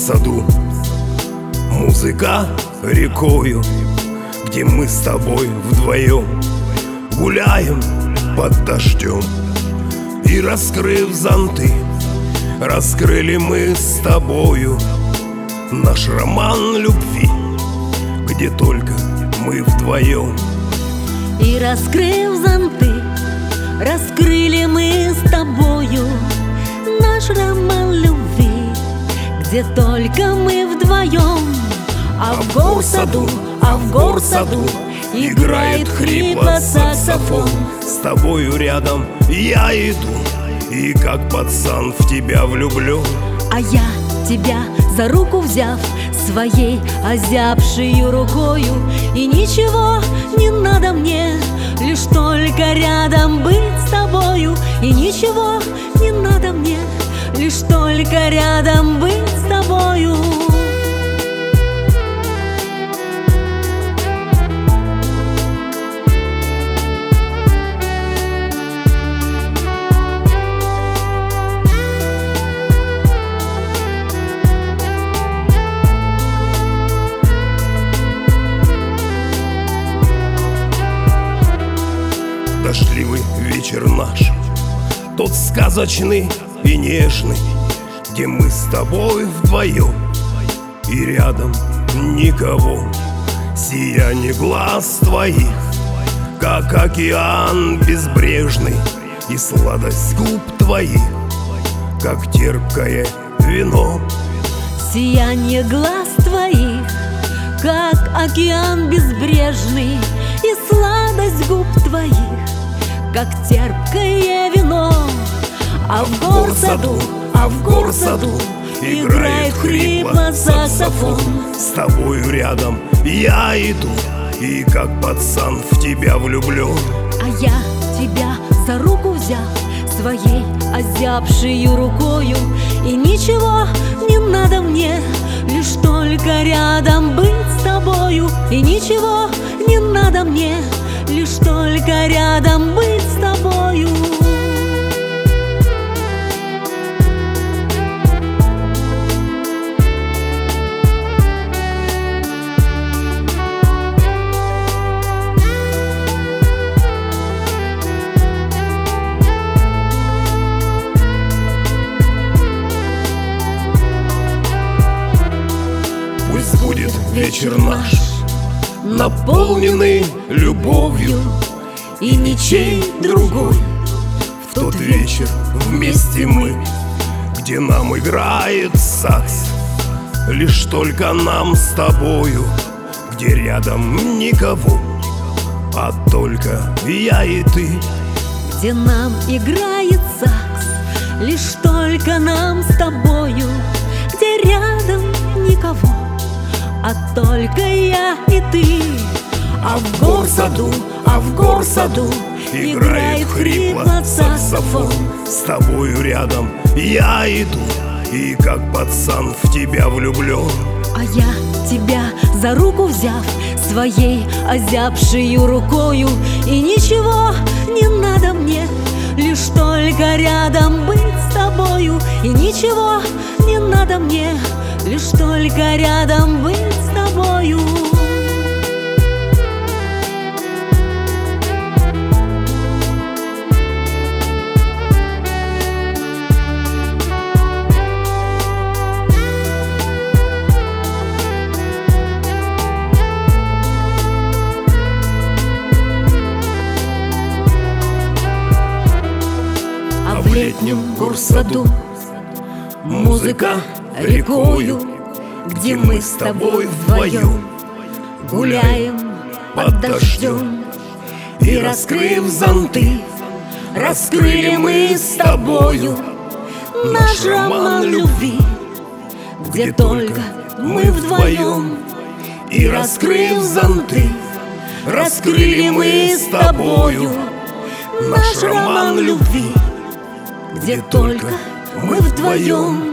саду, музыка рекою, где мы с тобой вдвоем гуляем под дождем. И раскрыв зонты, раскрыли мы с тобою наш роман любви, где только мы вдвоем. И раскрыв зонты, раскрыли мы с тобою наш роман любви, где только мы вдвоем. А в горсаду, в горсаду играет хрипло саксофон. С тобою рядом я иду, и как пацан в тебя влюблен. А я тебя за руку взяв, своей озябшею рукою, и ничего не надо мне, лишь только рядом быть с тобою. И ничего не надо мне, лишь только рядом быть с тобою. Дождливый вечер наш, тот сказочный и нежный, где мы с тобой вдвоем, и рядом никого. Сияние глаз твоих, как океан безбрежный, и сладость губ твоих, как терпкое вино. Сияние глаз твоих, как океан безбрежный, и сладость губ твоих, как терпкое вино. А в горсаду играет хрипло саксофон. С тобою рядом я иду, и как пацан в тебя влюблен. А я тебя за руку взяв, своей озябшею рукою, и ничего не надо мне, лишь только рядом быть с тобою. И ничего не надо мне, лишь только рядом быть с тобою. Пусть будет вечер наш, наполненный любовью, и ничей другой. В тот вечер вместе мы, где нам играет сакс, лишь только нам с тобою, где рядом никого, а только я и ты. Где нам играет сакс, лишь только нам с тобою, где рядом никого, а только я и ты. А в горсаду играет хрипло саксофон. С тобою рядом я иду, и как пацан в тебя влюблен. А я тебя за руку взяв, своей озябшею рукою, и ничего не надо мне, лишь только рядом быть с тобою. И ничего не надо мне, лишь только рядом быть с тобою. В летнем горсаду музыка рекою, где мы с тобой вдвоем гуляем под дождем. И раскрыв зонты, раскрыли мы с тобою наш роман любви, где только мы вдвоем. И раскрыв зонты, раскрыли мы с тобою наш роман любви, где только мы вдвоем.